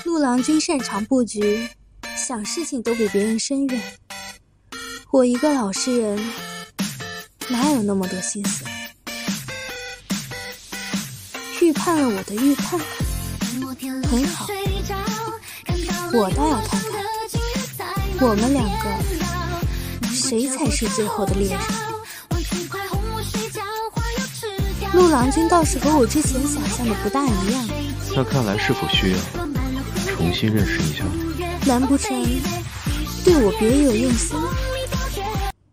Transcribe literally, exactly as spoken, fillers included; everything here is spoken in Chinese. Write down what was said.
陆郎君擅长布局，想事情都比别人深远。我一个老实人，哪有那么多心思？预判了我的预判，很好。我倒要看看，我们两个谁才是最后的猎人。陆郎君倒是和我之前想象的不大一样。 那看来是否需要重新认识一下？ 难不成对我别有用心？